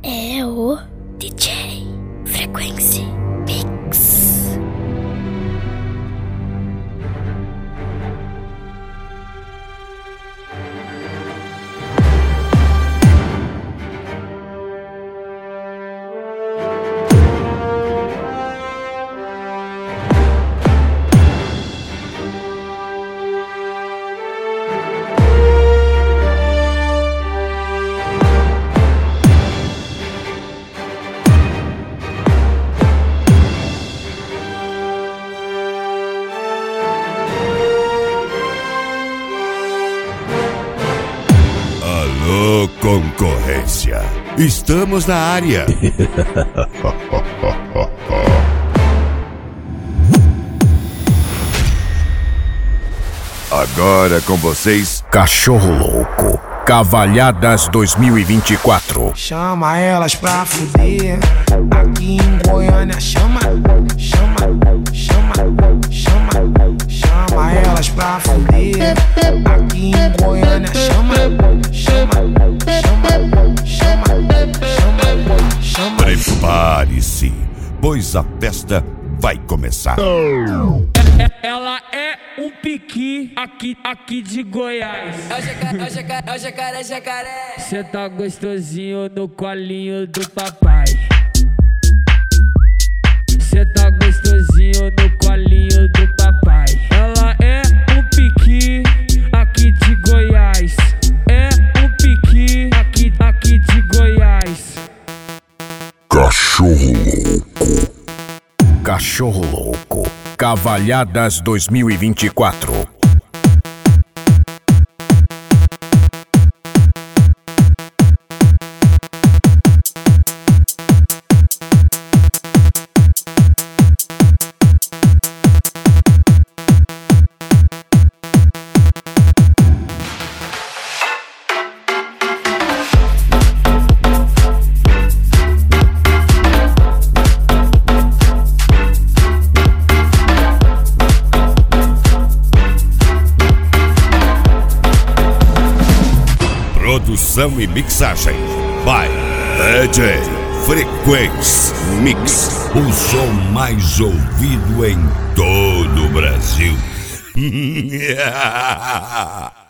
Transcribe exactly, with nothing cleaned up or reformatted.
é o D J Frequency Mix. Alô, concorrência, estamos na área. Agora com vocês, Cachorro Louco, Cavalhadas dois mil e vinte e quatro. Chama elas pra fuder, aqui em Goiânia. Chama, chama, chama, chama, chama elas pra fuder, aqui em Goiânia. Chama, chama, chama, chama, chama, chama. prepare-se, pois a festa vai começar. Ela é um piqui aqui, aqui de Goiás. É o jacaré, é o jacaré, é o jacaré, jacaré. Cê tá gostosinho no colinho do papai. Cê tá gostosinho no colinho do papai. Ela é um piqui aqui de Goiás. É um piqui aqui, aqui de Goiás. Cachorro Louco, Cachorro Louco, Cavalhadas dois mil e vinte e quatro. Produção e mixagem by D J Frequency Mix, o som mais ouvido em todo o Brasil.